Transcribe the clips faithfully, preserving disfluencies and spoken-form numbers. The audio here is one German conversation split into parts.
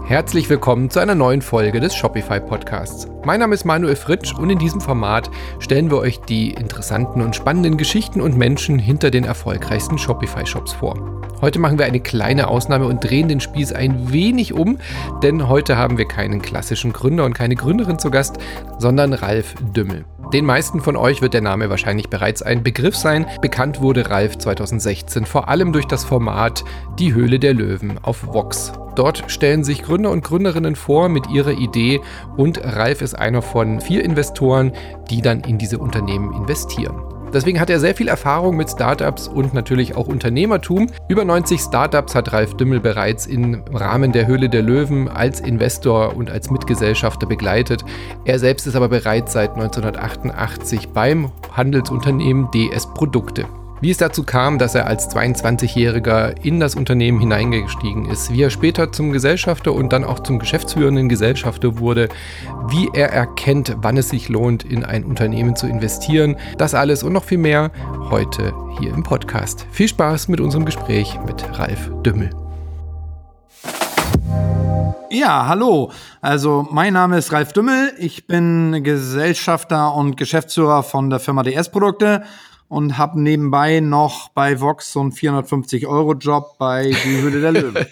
Herzlich willkommen zu einer neuen Folge des Shopify Podcasts. Mein Name ist Manuel Fritsch und in diesem Format stellen wir euch die interessanten und spannenden Geschichten und Menschen hinter den erfolgreichsten Shopify-Shops vor. Heute machen wir eine kleine Ausnahme und drehen den Spieß ein wenig um, denn heute haben wir keinen klassischen Gründer und keine Gründerin zu Gast, sondern Ralf Dümmel. Den meisten von euch wird der Name wahrscheinlich bereits ein Begriff sein. Bekannt wurde Ralf zweitausendsechzehn vor allem durch das Format Die Höhle der Löwen auf Vox. Dort stellen sich Gründer und Gründerinnen vor mit ihrer Idee und Ralf ist einer von vier Investoren, die dann in diese Unternehmen investieren. Deswegen hat er sehr viel Erfahrung mit Startups und natürlich auch Unternehmertum. Über neunzig Startups hat Ralf Dümmel bereits im Rahmen der Höhle der Löwen als Investor und als Mitgesellschafter begleitet. Er selbst ist aber bereits seit neunzehnhundertachtundachtzig beim Handelsunternehmen D S Produkte. Wie es dazu kam, dass er als zweiundzwanzigjähriger in das Unternehmen hineingestiegen ist, wie er später zum Gesellschafter und dann auch zum geschäftsführenden Gesellschafter wurde, wie er erkennt, wann es sich lohnt, in ein Unternehmen zu investieren, das alles und noch viel mehr heute hier im Podcast. Viel Spaß mit unserem Gespräch mit Ralf Dümmel. Ja, hallo. Also mein Name ist Ralf Dümmel. Ich bin Gesellschafter und Geschäftsführer von der Firma D S Produkte. Und habe nebenbei noch bei Vox so einen vierhundertfünfzig Euro Job bei Die Höhle der Löwen.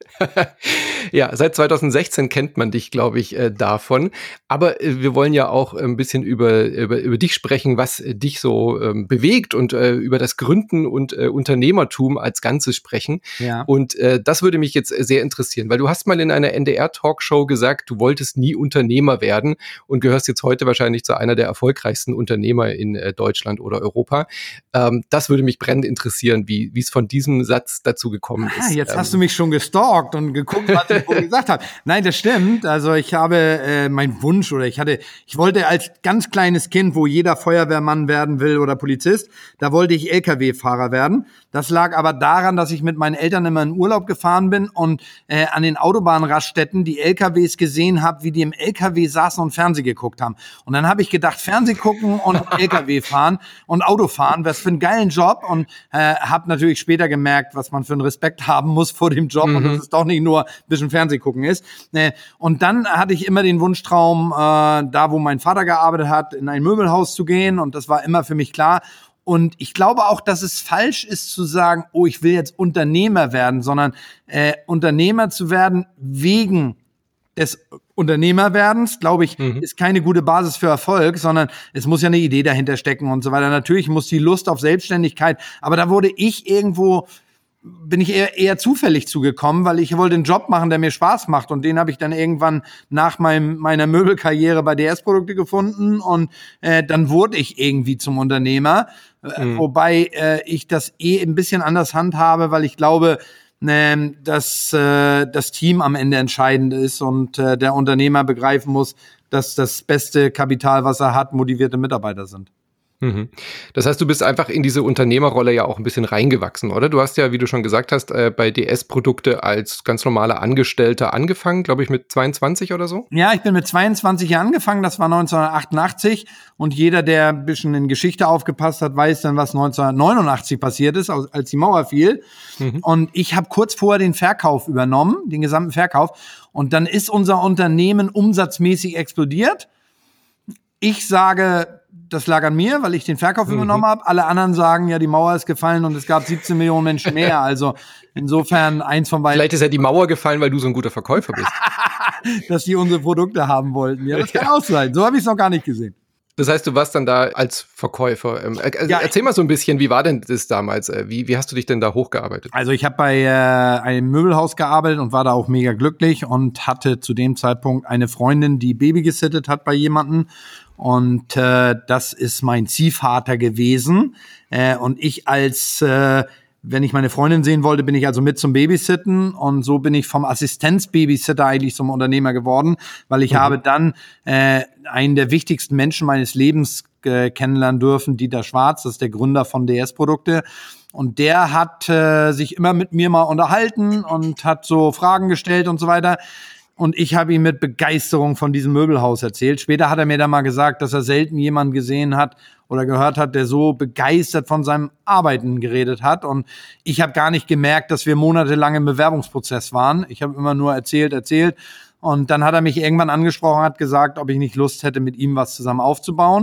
Ja, seit zweitausendsechzehn kennt man dich, glaube ich, äh, davon. Aber äh, wir wollen ja auch ein bisschen über, über, über dich sprechen, was äh, dich so ähm, bewegt und äh, über das Gründen und äh, Unternehmertum als Ganzes sprechen. Ja. Und äh, das würde mich jetzt sehr interessieren, weil du hast mal in einer N D R-Talkshow gesagt, du wolltest nie Unternehmer werden und gehörst jetzt heute wahrscheinlich zu einer der erfolgreichsten Unternehmer in äh, Deutschland oder Europa. Ähm, das würde mich brennend interessieren, wie wie es von diesem Satz dazu gekommen ah, ist. Jetzt ähm, hast du mich schon gestalkt und geguckt, was ich wohl gesagt habe. Nein, das stimmt. Also ich habe äh, mein Wunsch oder ich hatte, ich wollte als ganz kleines Kind, wo jeder Feuerwehrmann werden will oder Polizist, da wollte ich L K W-Fahrer werden. Das lag aber daran, dass ich mit meinen Eltern immer in Urlaub gefahren bin und äh, an den Autobahnraststätten die L K Ws gesehen habe, wie die im L K W saßen und Fernsehen geguckt haben. Und dann habe ich gedacht, Fernsehen gucken und L K W fahren und Auto fahren, was für einen geilen Job. Und äh, habe natürlich später gemerkt, was man für einen Respekt haben muss vor dem Job mhm. und dass es doch nicht nur ein bisschen Fernsehen gucken ist. Äh, und dann hatte ich immer den Wunschtraum, äh, da wo mein Vater gearbeitet hat, in ein Möbelhaus zu gehen. Und das war immer für mich klar. Und ich glaube auch, dass es falsch ist zu sagen, oh, ich will jetzt Unternehmer werden, sondern äh, Unternehmer zu werden wegen des Unternehmerwerdens, glaube ich, mhm. ist keine gute Basis für Erfolg, sondern es muss ja eine Idee dahinter stecken und so weiter. Natürlich muss die Lust auf Selbstständigkeit, aber da wurde ich irgendwo, bin ich eher, eher zufällig zugekommen, weil ich wollte einen Job machen, der mir Spaß macht und den habe ich dann irgendwann nach meinem, meiner Möbelkarriere bei D S Produkte gefunden und äh, dann wurde ich irgendwie zum Unternehmer, mhm. wobei äh, ich das eh ein bisschen anders handhabe, weil ich glaube, äh, dass äh, das Team am Ende entscheidend ist und äh, der Unternehmer begreifen muss, dass das beste Kapital, was er hat, motivierte Mitarbeiter sind. Das heißt, du bist einfach in diese Unternehmerrolle ja auch ein bisschen reingewachsen, oder? Du hast ja, wie du schon gesagt hast, bei D S Produkte als ganz normaler Angestellter angefangen, glaube ich, mit zweiundzwanzig oder so? Ja, ich bin mit zweiundzwanzig Jahren angefangen, das war neunzehnhundertachtundachtzig und jeder, der ein bisschen in Geschichte aufgepasst hat, weiß dann, was neunzehnhundertneunundachtzig passiert ist, als die Mauer fiel. Mhm. Und ich habe kurz vorher den Verkauf übernommen, den gesamten Verkauf und dann ist unser Unternehmen umsatzmäßig explodiert. Ich sage, das lag an mir, weil ich den Verkauf mhm. übernommen habe. Alle anderen sagen, ja, die Mauer ist gefallen und es gab siebzehn Millionen Menschen mehr. Also insofern eins von beiden. Vielleicht ist ja die Mauer gefallen, weil du so ein guter Verkäufer bist. Dass die unsere Produkte haben wollten. Ja, das kann ja auch sein. So habe ich es noch gar nicht gesehen. Das heißt, du warst dann da als Verkäufer. Ähm, äh, ja, erzähl mal so ein bisschen, wie war denn das damals? Wie, wie hast du dich denn da hochgearbeitet? Also ich habe bei äh, einem Möbelhaus gearbeitet und war da auch mega glücklich und hatte zu dem Zeitpunkt eine Freundin, die Baby gesittet hat bei jemandem. Und äh, das ist mein Ziehvater gewesen. Äh, und ich als, äh, wenn ich meine Freundin sehen wollte, bin ich also mit zum Babysitten. Und so bin ich vom Assistenzbabysitter eigentlich zum Unternehmer geworden, weil ich mhm. habe dann äh, einen der wichtigsten Menschen meines Lebens äh, kennenlernen dürfen, Dieter Schwarz, das ist der Gründer von D S Produkte. Und der hat äh, sich immer mit mir mal unterhalten und hat so Fragen gestellt und so weiter. Und ich habe ihm mit Begeisterung von diesem Möbelhaus erzählt. Später hat er mir dann mal gesagt, dass er selten jemanden gesehen hat oder gehört hat, der so begeistert von seinem Arbeiten geredet hat. Und ich habe gar nicht gemerkt, dass wir monatelang im Bewerbungsprozess waren. Ich habe immer nur erzählt, erzählt. Und dann hat er mich irgendwann angesprochen, hat gesagt, ob ich nicht Lust hätte, mit ihm was zusammen aufzubauen.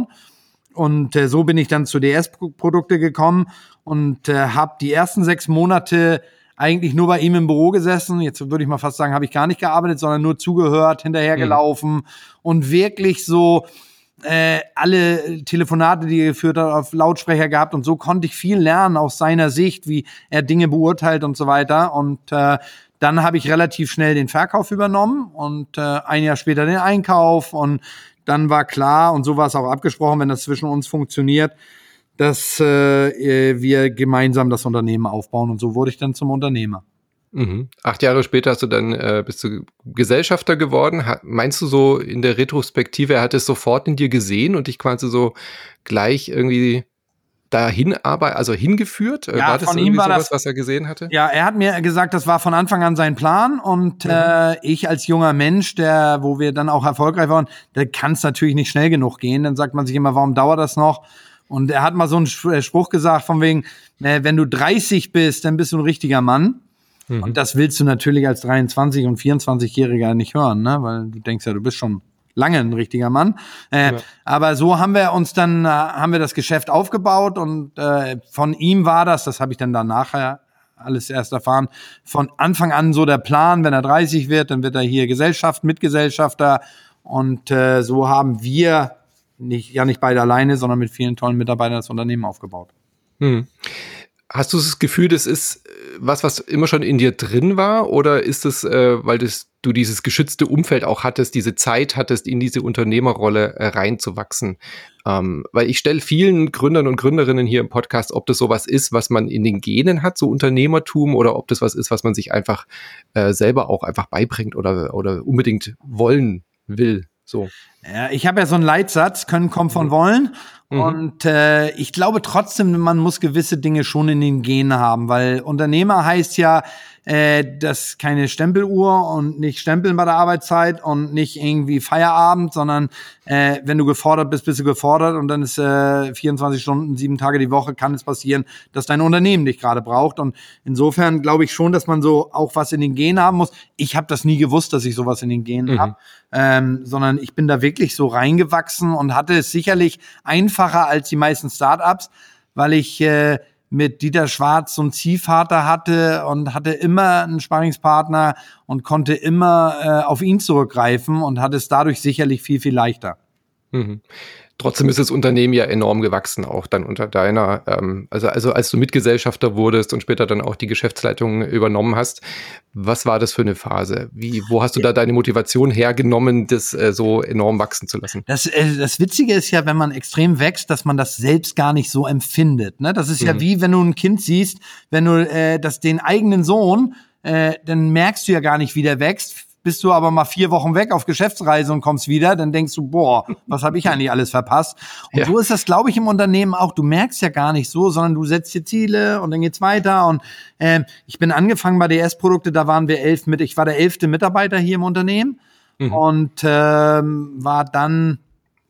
Und äh, so bin ich dann zu D S-Produkte gekommen und äh, habe die ersten sechs Monate eigentlich nur bei ihm im Büro gesessen. Jetzt würde ich mal fast sagen, habe ich gar nicht gearbeitet, sondern nur zugehört, hinterhergelaufen mhm. und wirklich so äh, alle Telefonate, die er geführt hat, auf Lautsprecher gehabt. Und so konnte ich viel lernen aus seiner Sicht, wie er Dinge beurteilt und so weiter. Und äh, dann habe ich relativ schnell den Verkauf übernommen und äh, ein Jahr später den Einkauf. Und dann war klar, und so war es auch abgesprochen, wenn das zwischen uns funktioniert, dass äh, wir gemeinsam das Unternehmen aufbauen. Und so wurde ich dann zum Unternehmer. Mhm. Acht Jahre später hast du dann äh, bist du Gesellschafter geworden. Ha, meinst du so in der Retrospektive, er hat es sofort in dir gesehen und dich quasi so gleich irgendwie dahin aber also hingeführt? Ja, war das von ihm war sowas, das, was er gesehen hatte? Ja, er hat mir gesagt, das war von Anfang an sein Plan und mhm. äh, ich als junger Mensch, der, wo wir dann auch erfolgreich waren, da kann es natürlich nicht schnell genug gehen. Dann sagt man sich immer, warum dauert das noch? Und er hat mal so einen Spruch gesagt von wegen, äh, wenn du dreißig bist, dann bist du ein richtiger Mann. Mhm. Und das willst du natürlich als dreiundzwanzig- und vierundzwanzigjähriger nicht hören, ne? Weil du denkst ja, du bist schon lange ein richtiger Mann. Äh, ja. Aber so haben wir uns dann, äh, haben wir das Geschäft aufgebaut und äh, von ihm war das, das habe ich dann dann nachher alles erst erfahren, von Anfang an so der Plan, wenn er dreißig wird, dann wird er hier Gesellschaft, Mitgesellschafter und äh, so haben wir nicht, ja nicht beide alleine, sondern mit vielen tollen Mitarbeitern das Unternehmen aufgebaut. Hm. Hast du das Gefühl, das ist was, was immer schon in dir drin war? Oder ist es, äh, weil das, du dieses geschützte Umfeld auch hattest, diese Zeit hattest, in diese Unternehmerrolle äh, reinzuwachsen? Ähm, weil ich stelle vielen Gründern und Gründerinnen hier im Podcast, ob das sowas ist, was man in den Genen hat, so Unternehmertum, oder ob das was ist, was man sich einfach äh, selber auch einfach beibringt oder, oder unbedingt wollen will. So. Ja, ich habe ja so einen Leitsatz, können kommen von wollen. Mhm. Und äh, ich glaube trotzdem, man muss gewisse Dinge schon in den Genen haben, weil Unternehmer heißt ja, äh, dass keine Stempeluhr und nicht Stempeln bei der Arbeitszeit und nicht irgendwie Feierabend, sondern äh, wenn du gefordert bist, bist du gefordert und dann ist äh, vierundzwanzig Stunden, sieben Tage die Woche kann es passieren, dass dein Unternehmen dich gerade braucht. Und insofern glaube ich schon, dass man so auch was in den Genen haben muss. Ich habe das nie gewusst, dass ich sowas in den Genen mhm. habe, ähm, sondern ich bin da wirklich so reingewachsen und hatte es sicherlich einfacher als die meisten Startups, weil ich äh, mit Dieter Schwarz so einen Ziehvater hatte und hatte immer einen Sparringspartner und konnte immer äh, auf ihn zurückgreifen und hatte es dadurch sicherlich viel, viel leichter. Mhm. Trotzdem ist das Unternehmen ja enorm gewachsen, auch dann unter deiner, ähm, also, also als du Mitgesellschafter wurdest und später dann auch die Geschäftsleitung übernommen hast. Was war das für eine Phase? Wie, wo hast du da deine Motivation hergenommen, das äh, so enorm wachsen zu lassen? Das, äh, das Witzige ist ja, wenn man extrem wächst, dass man das selbst gar nicht so empfindet. Ne? Das ist mhm. ja wie, wenn du ein Kind siehst, wenn du äh, das, den eigenen Sohn, äh, dann merkst du ja gar nicht, wie der wächst. Bist du aber mal vier Wochen weg auf Geschäftsreise und kommst wieder, dann denkst du, boah, was habe ich eigentlich alles verpasst? Und ja. so ist das, glaube ich, im Unternehmen auch. Du merkst ja gar nicht so, sondern du setzt dir Ziele und dann geht's weiter. Und äh, ich bin angefangen bei D S-Produkte, da waren wir elf mit, ich war der elfte Mitarbeiter hier im Unternehmen mhm. und äh, war dann,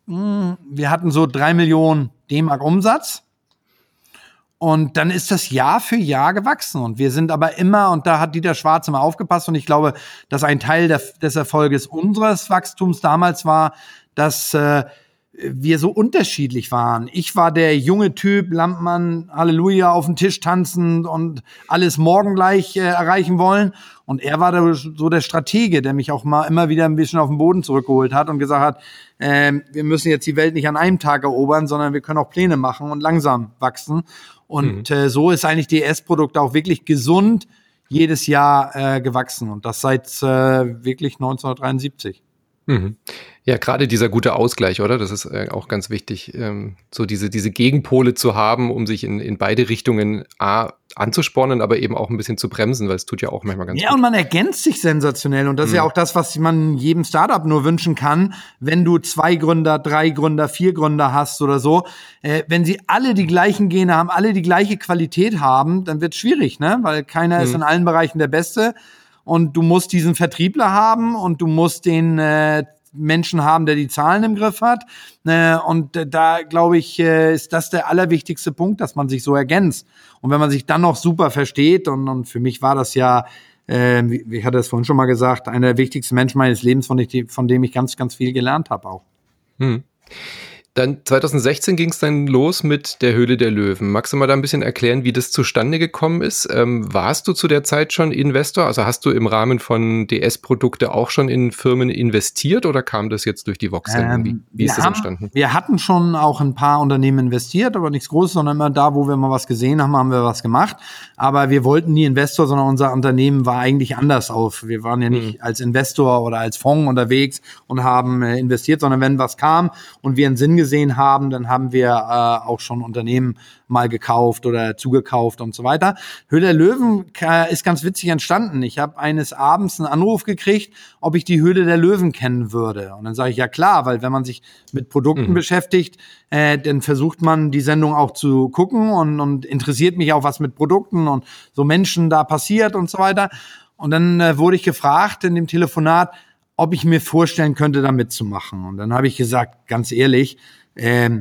mh, wir hatten so drei Millionen D-Mark Umsatz. Und dann ist das Jahr für Jahr gewachsen. Und wir sind aber immer, und da hat Dieter Schwarz immer aufgepasst, und ich glaube, dass ein Teil der, des Erfolges unseres Wachstums damals war, dass äh, wir so unterschiedlich waren. Ich war der junge Typ, Lampmann, Halleluja, auf dem Tisch tanzen und alles morgen gleich äh, erreichen wollen. Und er war der, so der Stratege, der mich auch mal immer wieder ein bisschen auf den Boden zurückgeholt hat und gesagt hat, äh, wir müssen jetzt die Welt nicht an einem Tag erobern, sondern wir können auch Pläne machen und langsam wachsen. Und mhm. äh, so ist eigentlich D S-Produkt auch wirklich gesund jedes Jahr äh, gewachsen. Und das seit äh, wirklich neunzehnhundertdreiundsiebzig. Mhm. Ja, gerade dieser gute Ausgleich, oder? Das ist äh, auch ganz wichtig, ähm, so diese diese Gegenpole zu haben, um sich in in beide Richtungen A, anzuspornen, aber eben auch ein bisschen zu bremsen, weil es tut ja auch manchmal ganz Ja, gut. und man ergänzt sich sensationell. Und das mhm. ist ja auch das, was man jedem Startup nur wünschen kann, wenn du zwei Gründer, drei Gründer, vier Gründer hast oder so. Äh, wenn sie alle die gleichen Gene haben, alle die gleiche Qualität haben, dann wird es schwierig, ne? Weil keiner mhm. ist in allen Bereichen der Beste. Und du musst diesen Vertriebler haben und du musst den äh, Menschen haben, der die Zahlen im Griff hat. Äh, und äh, da, glaube ich, äh, ist das der allerwichtigste Punkt, dass man sich so ergänzt. Und wenn man sich dann noch super versteht, und, und für mich war das ja, äh, wie, ich hatte es vorhin schon mal gesagt, einer der wichtigsten Menschen meines Lebens, von, ich, von dem ich ganz, ganz viel gelernt habe auch. Hm. Dann zwanzig sechzehn ging es dann los mit der Höhle der Löwen. Magst du mal da ein bisschen erklären, wie das zustande gekommen ist? Ähm, warst du zu der Zeit schon Investor? Also hast du im Rahmen von D S-Produkte auch schon in Firmen investiert oder kam das jetzt durch die Vox-Sendung? Wie, wie ist das haben, entstanden? Wir hatten schon auch ein paar Unternehmen investiert, aber nichts Großes, sondern immer da, wo wir mal was gesehen haben, haben wir was gemacht. Aber wir wollten nie Investor, sondern unser Unternehmen war eigentlich anders auf. Wir waren ja nicht hm. als Investor oder als Fonds unterwegs und haben äh, investiert, sondern wenn was kam und wir einen Sinn gesehen gesehen haben, dann haben wir äh, auch schon Unternehmen mal gekauft oder zugekauft und so weiter. Höhle der Löwen äh, ist ganz witzig entstanden. Ich habe eines Abends einen Anruf gekriegt, ob ich die Höhle der Löwen kennen würde. Und dann sage ich, ja klar, weil wenn man sich mit Produkten mhm. beschäftigt, äh, dann versucht man die Sendung auch zu gucken und, und interessiert mich auch, was mit Produkten und so Menschen da passiert und so weiter. Und dann äh, wurde ich gefragt in dem Telefonat, ob ich mir vorstellen könnte, da mitzumachen. Und dann habe ich gesagt, ganz ehrlich, ähm,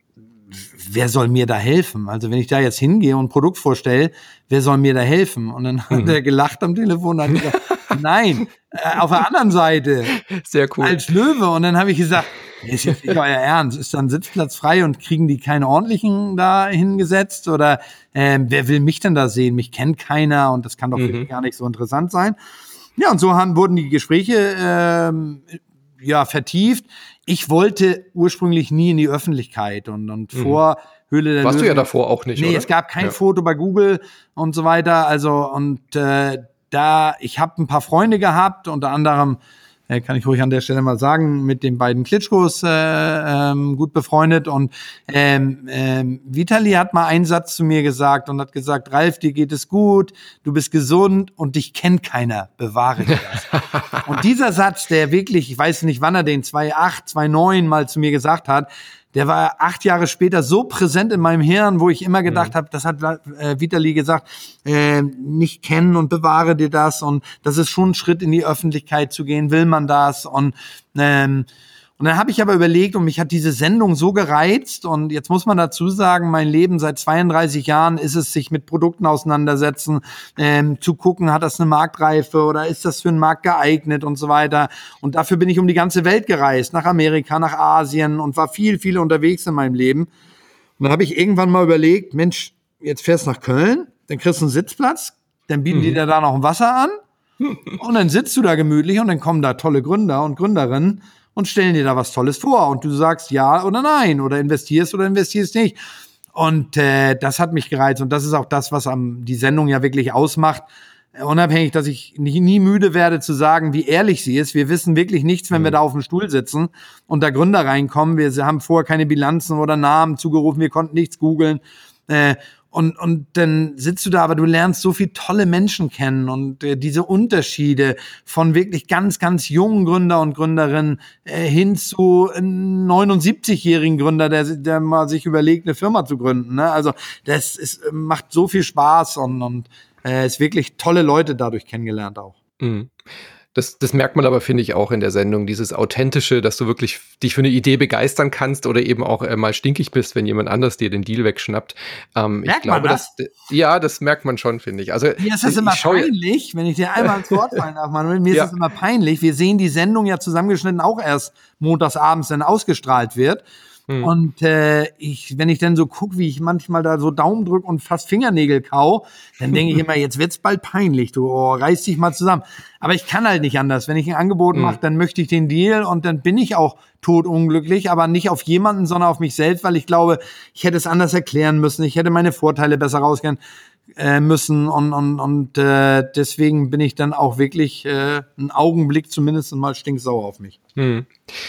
wer soll mir da helfen? Also wenn ich da jetzt hingehe und ein Produkt vorstelle, wer soll mir da helfen? Und dann mhm. hat er gelacht am Telefon und hat gesagt, nein, äh, auf der anderen Seite. Sehr cool. Als Löwe. Und dann habe ich gesagt, ist jetzt nicht euer Ernst, ist da ein Sitzplatz frei und kriegen die keine ordentlichen da hingesetzt? Oder ähm, wer will mich denn da sehen? Mich kennt keiner und das kann doch mhm. gar nicht so interessant sein. Ja, und so haben, wurden die Gespräche ähm, ja vertieft. Ich wollte ursprünglich nie in die Öffentlichkeit und, und mhm. vor Höhle der Warst Löwen. du ja davor auch nicht, Nee, oder? Es gab kein ja. Foto bei Google und so weiter. Also und äh, da, ich habe ein paar Freunde gehabt, unter anderem, äh, kann ich ruhig an der Stelle mal sagen, mit den beiden Klitschkos äh, ähm, gut befreundet. Und ähm, ähm, Vitali hat mal einen Satz zu mir gesagt und hat gesagt, Ralf, dir geht es gut, du bist gesund und dich kennt keiner, bewahre dir das. Und dieser Satz, der wirklich, ich weiß nicht, wann er den zweitausendacht, zweitausendneun mal zu mir gesagt hat, der war acht Jahre später so präsent in meinem Hirn, wo ich immer gedacht mhm. habe, das hat äh, Vitali gesagt, äh, nicht kennen und bewahre dir das. Und das ist schon ein Schritt in die Öffentlichkeit zu gehen, will man das? Und ähm, Und dann habe ich aber überlegt und mich hat diese Sendung so gereizt und jetzt muss man dazu sagen, mein Leben seit zweiunddreißig Jahren ist es, sich mit Produkten auseinandersetzen, ähm, zu gucken, hat das eine Marktreife oder ist das für einen Markt geeignet und so weiter. Und dafür bin ich um die ganze Welt gereist, nach Amerika, nach Asien und war viel, viel unterwegs in meinem Leben. Und dann habe ich irgendwann mal überlegt, Mensch, jetzt fährst du nach Köln, dann kriegst du einen Sitzplatz, dann bieten mhm. die dir da noch ein Wasser an und dann sitzt du da gemütlich und dann kommen da tolle Gründer und Gründerinnen und stellen dir da was Tolles vor und du sagst ja oder nein oder investierst oder investierst nicht. Und äh, das hat mich gereizt und das ist auch das, was am, die Sendung ja wirklich ausmacht. Unabhängig, dass ich nie, nie müde werde zu sagen, wie ehrlich sie ist. Wir wissen wirklich nichts, wenn mhm. wir da auf dem Stuhl sitzen und da Gründer reinkommen. Wir haben vorher keine Bilanzen oder Namen zugerufen, wir konnten nichts googeln. Äh, Und, und dann sitzt du da, aber du lernst so viele tolle Menschen kennen und äh, diese Unterschiede von wirklich ganz, ganz jungen Gründer und Gründerinnen äh, hin zu einem neunundsiebzigjährigen Gründer, der, der mal sich überlegt, eine Firma zu gründen. Ne? Also das ist, macht so viel Spaß und, und äh, ist wirklich tolle Leute dadurch kennengelernt auch. Mhm. Das, das merkt man aber, finde ich, auch in der Sendung, dieses Authentische, dass du wirklich dich für eine Idee begeistern kannst oder eben auch äh, mal stinkig bist, wenn jemand anders dir den Deal wegschnappt. Ähm, merkt ich glaube, man das? Dass, ja, das merkt man schon, finde ich. Also, mir ist das immer peinlich, wenn ich dir einmal ins Wort fallen darf, Manuel, mir ja. ist das immer peinlich. Wir sehen die Sendung ja zusammengeschnitten auch erst montagsabends dann ausgestrahlt wird. Hm. Und äh, ich, wenn ich dann so gucke, wie ich manchmal da so Daumen drücke und fast Fingernägel kau, dann denke ich immer, jetzt wird's bald peinlich, du oh, reiß dich mal zusammen. Aber ich kann halt nicht anders. Wenn ich ein Angebot hm. mache, dann möchte ich den Deal und dann bin ich auch totunglücklich, aber nicht auf jemanden, sondern auf mich selbst, weil ich glaube, ich hätte es anders erklären müssen, ich hätte meine Vorteile besser rauskennen äh, müssen und und und äh, deswegen bin ich dann auch wirklich äh, einen Augenblick zumindest mal stinksauer auf mich. Hm.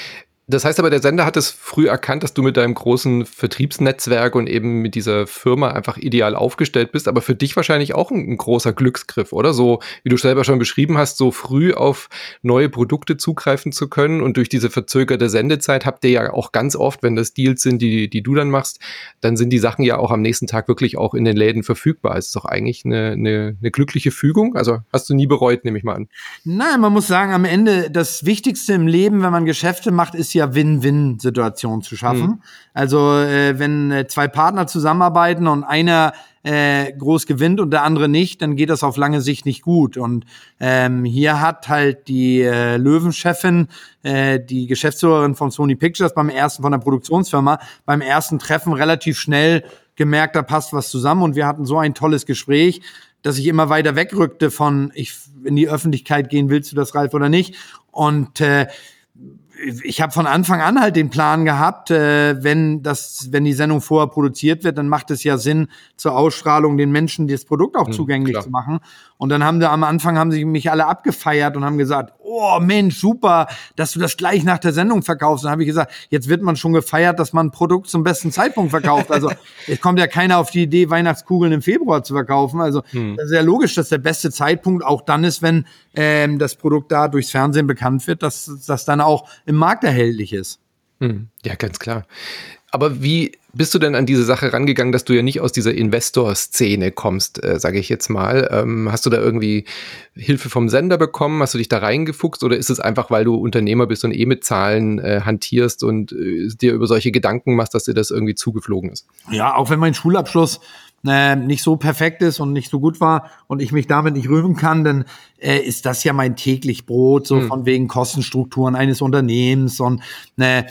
Das heißt aber, der Sender hat es früh erkannt, dass du mit deinem großen Vertriebsnetzwerk und eben mit dieser Firma einfach ideal aufgestellt bist, aber für dich wahrscheinlich auch ein, ein großer Glücksgriff, oder? So, wie du selber schon beschrieben hast, so früh auf neue Produkte zugreifen zu können, und durch diese verzögerte Sendezeit habt ihr ja auch ganz oft, wenn das Deals sind, die, die du dann machst, dann sind die Sachen ja auch am nächsten Tag wirklich auch in den Läden verfügbar. Es ist doch eigentlich eine, eine, eine glückliche Fügung. Also hast du nie bereut, nehme ich mal an. Nein, man muss sagen, am Ende das Wichtigste im Leben, wenn man Geschäfte macht, ist ja Win-Win-Situation zu schaffen. Mhm. Also äh, wenn äh, zwei Partner zusammenarbeiten und einer äh, groß gewinnt und der andere nicht, dann geht das auf lange Sicht nicht gut. Und ähm, hier hat halt die äh, Löwenchefin, äh, die Geschäftsführerin von Sony Pictures beim ersten, von der Produktionsfirma, beim ersten Treffen relativ schnell gemerkt, da passt was zusammen, und wir hatten so ein tolles Gespräch, dass ich immer weiter wegrückte von, ich in die Öffentlichkeit gehen, willst du das, Ralf, oder nicht? Und äh, ich habe von Anfang an halt den Plan gehabt, äh, wenn das, wenn die Sendung vorher produziert wird, dann macht es ja Sinn, zur Ausstrahlung den Menschen das Produkt auch mhm, zugänglich klar. zu machen. Und dann haben wir am Anfang haben sie mich alle abgefeiert und haben gesagt, oh Mensch, super, dass du das gleich nach der Sendung verkaufst. Dann habe ich gesagt, jetzt wird man schon gefeiert, dass man ein Produkt zum besten Zeitpunkt verkauft. Also es kommt ja keiner auf die Idee, Weihnachtskugeln im Februar zu verkaufen. Also mhm. das ist ja logisch, dass der beste Zeitpunkt auch dann ist, wenn ähm, das Produkt da durchs Fernsehen bekannt wird, dass das dann auch im Markt erhältlich ist. Mhm. Ja, ganz klar. Aber wie bist du denn an diese Sache rangegangen, dass du ja nicht aus dieser Investor-Szene kommst, äh, sage ich jetzt mal? Ähm, hast du da irgendwie Hilfe vom Sender bekommen? Hast du dich da reingefuchst? Oder ist es einfach, weil du Unternehmer bist und eh mit Zahlen äh, hantierst und äh, dir über solche Gedanken machst, dass dir das irgendwie zugeflogen ist? Ja, auch wenn mein Schulabschluss äh, nicht so perfekt ist und nicht so gut war und ich mich damit nicht rühmen kann, dann äh, ist das ja mein täglich Brot, so hm. von wegen Kostenstrukturen eines Unternehmens und äh,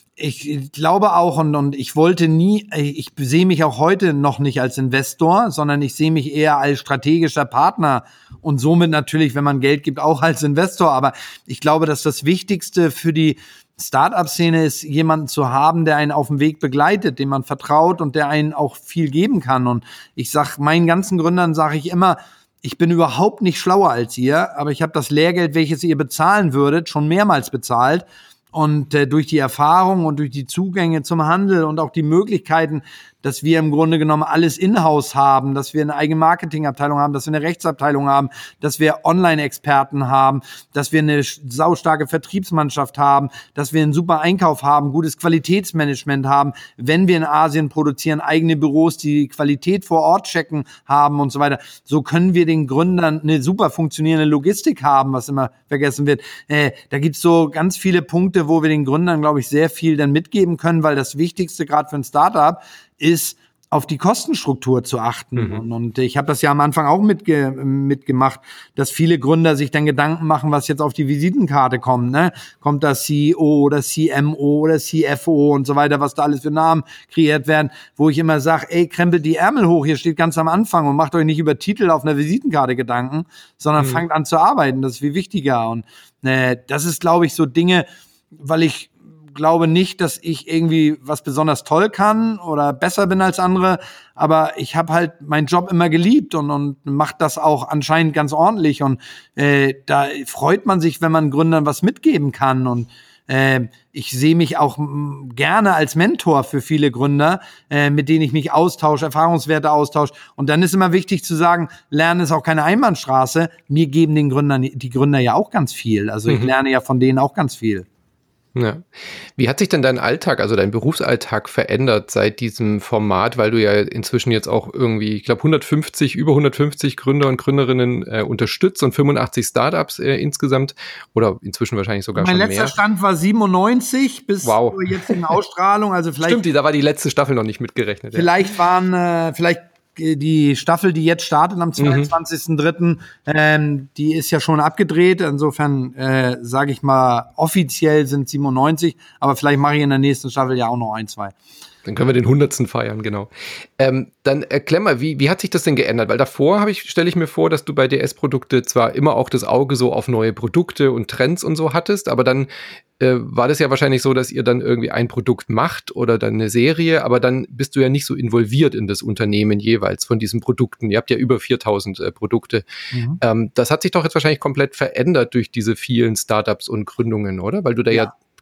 ich glaube auch, und, und ich wollte nie, ich sehe mich auch heute noch nicht als Investor, sondern ich sehe mich eher als strategischer Partner und somit natürlich, wenn man Geld gibt, auch als Investor. Aber ich glaube, dass das Wichtigste für die Start-up-Szene ist, jemanden zu haben, der einen auf dem Weg begleitet, dem man vertraut und der einen auch viel geben kann. Und ich sag meinen ganzen Gründern, sage ich immer, ich bin überhaupt nicht schlauer als ihr, aber ich habe das Lehrgeld, welches ihr bezahlen würdet, schon mehrmals bezahlt. Und äh, durch die Erfahrung und durch die Zugänge zum Handel und auch die Möglichkeiten, dass wir im Grunde genommen alles in-house haben, dass wir eine eigene Marketingabteilung haben, dass wir eine Rechtsabteilung haben, dass wir Online-Experten haben, dass wir eine saustarke Vertriebsmannschaft haben, dass wir einen super Einkauf haben, gutes Qualitätsmanagement haben, wenn wir in Asien produzieren, eigene Büros, die Qualität vor Ort checken haben und so weiter. So können wir den Gründern eine super funktionierende Logistik haben, was immer vergessen wird. Äh, da gibt's so ganz viele Punkte, wo wir den Gründern, glaube ich, sehr viel dann mitgeben können, weil das Wichtigste gerade für ein Startup ist, auf die Kostenstruktur zu achten. Mhm. Und, und ich habe das ja am Anfang auch mitge- mitgemacht, dass viele Gründer sich dann Gedanken machen, was jetzt auf die Visitenkarte kommt. Ne? Kommt da C E O oder C M O oder C F O und so weiter, was da alles für Namen kreiert werden, wo ich immer sage, ey, krempelt die Ärmel hoch, hier steht ganz am Anfang und macht euch nicht über Titel auf einer Visitenkarte Gedanken, sondern mhm. fangt an zu arbeiten, das ist viel wichtiger. Und äh, das ist, glaube ich, so Dinge, weil ich glaube nicht, dass ich irgendwie was besonders toll kann oder besser bin als andere, aber ich habe halt meinen Job immer geliebt und und mache das auch anscheinend ganz ordentlich und äh, da freut man sich, wenn man Gründern was mitgeben kann und äh, ich sehe mich auch m, gerne als Mentor für viele Gründer, äh, mit denen ich mich austausche, Erfahrungswerte austausche und dann ist immer wichtig zu sagen, Lernen ist auch keine Einbahnstraße, mir geben den Gründern die Gründer ja auch ganz viel, also ich mhm. lerne ja von denen auch ganz viel. Ja. Wie hat sich denn dein Alltag, also dein Berufsalltag verändert seit diesem Format, weil du ja inzwischen jetzt auch irgendwie, ich glaube hundertfünfzig, über hundertfünfzig Gründer und Gründerinnen äh, unterstützt und fünfundachtzig Startups äh, insgesamt oder inzwischen wahrscheinlich sogar mein schon mehr. Mein letzter Stand war siebenundneunzig bis wow. zur jetzigen Ausstrahlung, also vielleicht. Stimmt, da war die letzte Staffel noch nicht mitgerechnet. Vielleicht ja. waren, äh, vielleicht die Staffel, die jetzt startet am zweiundzwanzigsten dritten Ähm, die ist ja schon abgedreht. Insofern äh, sage ich mal, offiziell sind siebenundneunzig, aber vielleicht mache ich in der nächsten Staffel ja auch noch ein, zwei. Dann können wir den hundertsten feiern, genau. Ähm, dann erklär mal, wie, wie hat sich das denn geändert? Weil davor habe ich, stelle ich mir vor, dass du bei D S-Produkte zwar immer auch das Auge so auf neue Produkte und Trends und so hattest, aber dann äh, war das ja wahrscheinlich so, dass ihr dann irgendwie ein Produkt macht oder dann eine Serie, aber dann bist du ja nicht so involviert in das Unternehmen jeweils von diesen Produkten. Ihr habt ja über viertausend äh, Produkte. Mhm. Ähm, das hat sich doch jetzt wahrscheinlich komplett verändert durch diese vielen Startups und Gründungen, oder? Weil du da ja, ja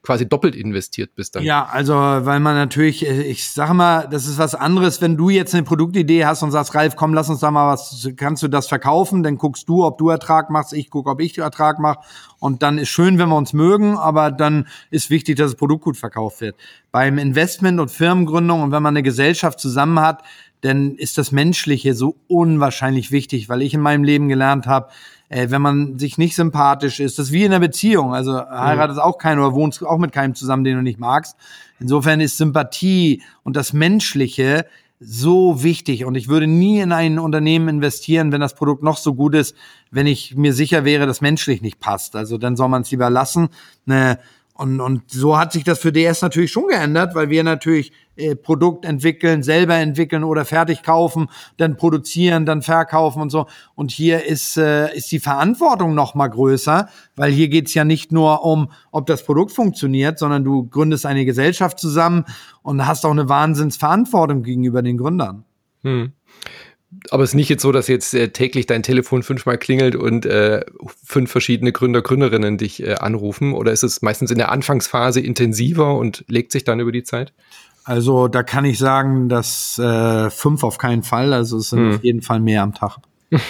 quasi doppelt investiert bist dann. Ja, also weil man natürlich, ich sage mal, das ist was anderes, wenn du jetzt eine Produktidee hast und sagst, Ralf, komm, lass uns da mal was, kannst du das verkaufen? Dann guckst du, ob du Ertrag machst, ich gucke, ob ich Ertrag mache. Und dann ist schön, wenn wir uns mögen, aber dann ist wichtig, dass das Produkt gut verkauft wird. Beim Investment und Firmengründung und wenn man eine Gesellschaft zusammen hat, dann ist das Menschliche so unwahrscheinlich wichtig, weil ich in meinem Leben gelernt habe, äh, wenn man sich nicht sympathisch ist, das ist wie in einer Beziehung, also heiratest auch keinen oder wohnst auch mit keinem zusammen, den du nicht magst. Insofern ist Sympathie und das Menschliche so wichtig und ich würde nie in ein Unternehmen investieren, wenn das Produkt noch so gut ist, wenn ich mir sicher wäre, dass menschlich nicht passt. Also dann soll man es lieber lassen. Ne? Und, und so hat sich das für D S natürlich schon geändert, weil wir natürlich äh, Produkt entwickeln, selber entwickeln oder fertig kaufen, dann produzieren, dann verkaufen und so. Und hier ist äh, ist die Verantwortung noch mal größer, weil hier geht's ja nicht nur um, ob das Produkt funktioniert, sondern du gründest eine Gesellschaft zusammen und hast auch eine Wahnsinnsverantwortung gegenüber den Gründern. Hm. Aber es ist nicht jetzt so, dass jetzt äh, täglich dein Telefon fünfmal klingelt und äh, fünf verschiedene Gründer, Gründerinnen dich äh, anrufen? Oder ist es meistens in der Anfangsphase intensiver und legt sich dann über die Zeit? Also da kann ich sagen, dass äh, fünf auf keinen Fall. Also es sind hm. auf jeden Fall mehr am Tag.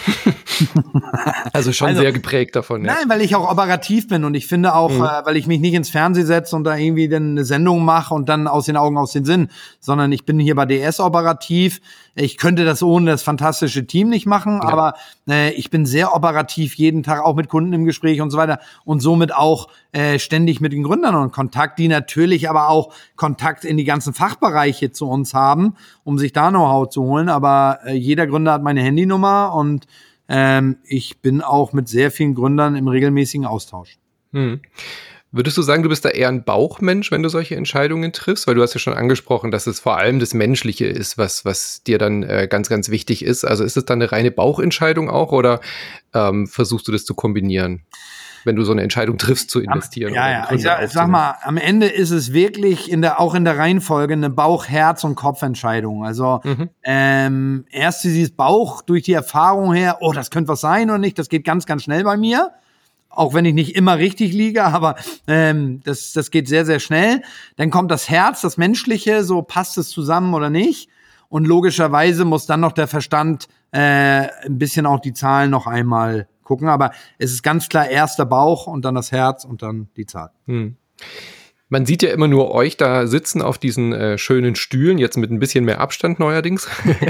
Also schon also, sehr geprägt davon. Ja. Nein, weil ich auch operativ bin und ich finde auch, mhm. äh, weil ich mich nicht ins Fernsehen setze und da irgendwie dann eine Sendung mache und dann aus den Augen, aus den Sinn, sondern ich bin hier bei D S operativ. Ich könnte das ohne das fantastische Team nicht machen, ja. aber äh, ich bin sehr operativ jeden Tag, auch mit Kunden im Gespräch und so weiter und somit auch äh, ständig mit den Gründern in Kontakt, die natürlich aber auch Kontakt in die ganzen Fachbereiche zu uns haben, um sich da Know-how zu holen, aber äh, jeder Gründer hat meine Handynummer und ähm, ich bin auch mit sehr vielen Gründern im regelmäßigen Austausch. Hm. Würdest du sagen, du bist da eher ein Bauchmensch, wenn du solche Entscheidungen triffst? Weil du hast ja schon angesprochen, dass es vor allem das Menschliche ist, was, was dir dann äh, ganz, ganz wichtig ist. Also ist es dann eine reine Bauchentscheidung auch oder ähm, versuchst du das zu kombinieren, wenn du so eine Entscheidung triffst, zu investieren? Ja, ja, ich sag, sag mal, am Ende ist es wirklich in der, auch in der Reihenfolge eine Bauch-, Herz- und Kopfentscheidung. Also mhm. ähm, erst dieses Bauch durch die Erfahrung her, oh, das könnte was sein oder nicht, das geht ganz, ganz schnell bei mir. Auch wenn ich nicht immer richtig liege, aber ähm, das, das geht sehr, sehr schnell. Dann kommt das Herz, das Menschliche, so passt es zusammen oder nicht. Und logischerweise muss dann noch der Verstand äh, ein bisschen auch die Zahlen noch einmal gucken. Aber es ist ganz klar erst der Bauch und dann das Herz und dann die Zahl. Hm. Man sieht ja immer nur euch da sitzen auf diesen äh, schönen Stühlen, jetzt mit ein bisschen mehr Abstand neuerdings.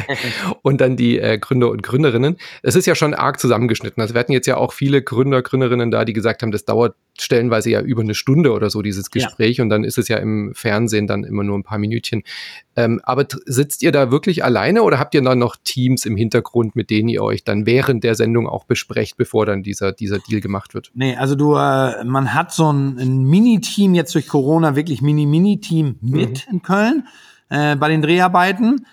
Und dann die äh, Gründer und Gründerinnen. Es ist ja schon arg zusammengeschnitten. Also wir hatten jetzt ja auch viele Gründer, Gründerinnen da, die gesagt haben, das dauert stellenweise ja über eine Stunde oder so, dieses Gespräch. Ja. Und dann ist es ja im Fernsehen dann immer nur ein paar Minütchen. Ähm, aber t- sitzt ihr da wirklich alleine oder habt ihr dann noch Teams im Hintergrund, mit denen ihr euch dann während der Sendung auch besprecht, bevor dann dieser, dieser Deal gemacht wird? Nee, also du, äh, man hat so ein, ein Mini-Team jetzt durch Corona, wirklich Mini-Mini-Team mit mhm. in Köln äh, bei den Dreharbeiten.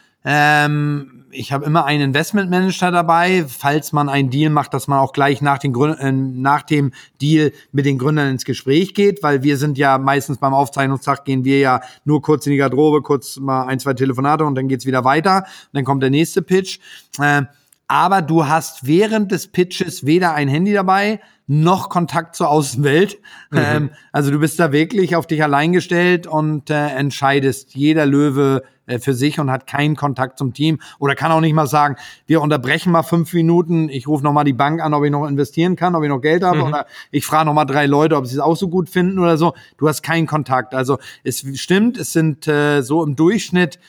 Ähm, ich habe immer einen Investmentmanager dabei, falls man einen Deal macht, dass man auch gleich nach, den Gründ- äh, nach dem Deal mit den Gründern ins Gespräch geht, weil wir sind ja meistens beim Aufzeichnungstag gehen wir ja nur kurz in die Garderobe, kurz mal ein, zwei Telefonate und dann geht's wieder weiter. Und dann kommt der nächste Pitch. Äh, aber du hast während des Pitches weder ein Handy dabei, noch Kontakt zur Außenwelt. Mhm. Ähm, also du bist da wirklich auf dich allein gestellt und äh, entscheidest jeder Löwe äh, für sich und hat keinen Kontakt zum Team oder kann auch nicht mal sagen, wir unterbrechen mal fünf Minuten, ich rufe noch mal die Bank an, ob ich noch investieren kann, ob ich noch Geld habe mhm. oder ich frage noch mal drei Leute, ob sie es auch so gut finden oder so. Du hast keinen Kontakt. Also es stimmt, es sind äh, so im Durchschnitt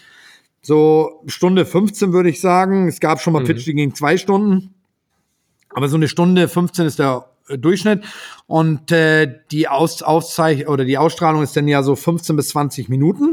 so Stunde fünfzehn, würde ich sagen. Es gab schon mal mhm. Pitch, die gingen zwei Stunden. Aber so eine Stunde fünfzehn ist der äh, Durchschnitt. Und äh, die Aus- Auszeich- oder die Ausstrahlung ist dann ja so fünfzehn bis zwanzig Minuten.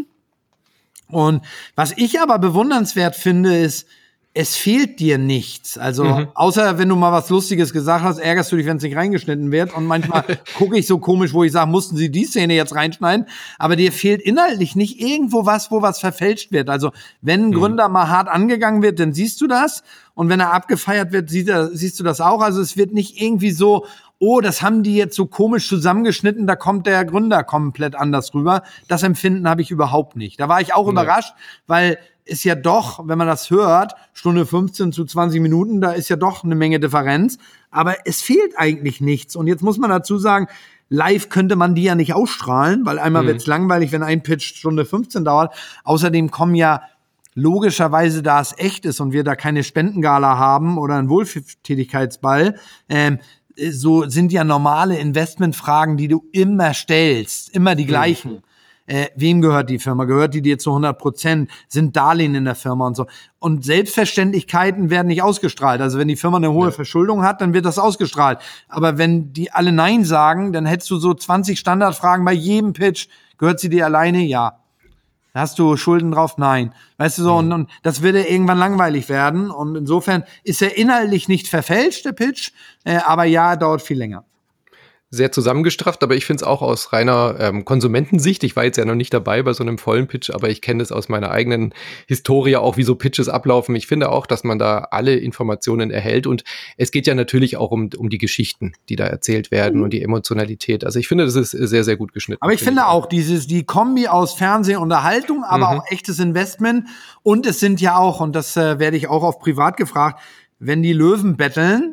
Und was ich aber bewundernswert finde, ist, es fehlt dir nichts. Also, mhm. außer wenn du mal was Lustiges gesagt hast, ärgerst du dich, wenn es nicht reingeschnitten wird. Und manchmal gucke ich so komisch, wo ich sage, mussten sie die Szene jetzt reinschneiden? Aber dir fehlt inhaltlich nicht irgendwo was, wo was verfälscht wird. Also, wenn ein mhm. Gründer mal hart angegangen wird, dann siehst du das. Und wenn er abgefeiert wird, siehst du, siehst du das auch. Also, es wird nicht irgendwie so, oh, das haben die jetzt so komisch zusammengeschnitten, da kommt der Gründer komplett anders rüber. Das Empfinden habe ich überhaupt nicht. Da war ich auch ja. überrascht, weil ist ja doch, wenn man das hört, Stunde fünfzehn zu zwanzig Minuten, da ist ja doch eine Menge Differenz. Aber es fehlt eigentlich nichts. Und jetzt muss man dazu sagen, live könnte man die ja nicht ausstrahlen, weil einmal Mhm. wird's langweilig, wenn ein Pitch Stunde fünfzehn dauert. Außerdem kommen ja logischerweise, da es echt ist und wir da keine Spendengala haben oder einen Wohltätigkeitsball, ähm, so sind ja normale Investmentfragen, die du immer stellst, immer die gleichen. Mhm. Äh, wem gehört die Firma? Gehört die dir zu hundert Prozent? Sind Darlehen in der Firma und so? Und Selbstverständlichkeiten werden nicht ausgestrahlt. Also wenn die Firma eine hohe ja. Verschuldung hat, dann wird das ausgestrahlt. Aber wenn die alle Nein sagen, dann hättest du so zwanzig Standardfragen bei jedem Pitch. Gehört sie dir alleine? Ja. Hast du Schulden drauf? Nein. Weißt du so, mhm. und, und das würde irgendwann langweilig werden. Und insofern ist er inhaltlich nicht verfälscht, der Pitch, äh, aber ja, dauert viel länger. Sehr zusammengestrafft, aber ich finde es auch aus reiner ähm, Konsumentensicht. Ich war jetzt ja noch nicht dabei bei so einem vollen Pitch, aber ich kenne es aus meiner eigenen Historie auch, wie so Pitches ablaufen. Ich finde auch, dass man da alle Informationen erhält und es geht ja natürlich auch um, um die Geschichten, die da erzählt werden mhm. und die Emotionalität. Also ich finde, das ist sehr, sehr gut geschnitten. Aber ich finde, finde ich auch dieses, die Kombi aus Fernsehunterhaltung, aber mhm. auch echtes Investment und es sind ja auch, und das äh, werde ich auch auf privat gefragt, wenn die Löwen betteln,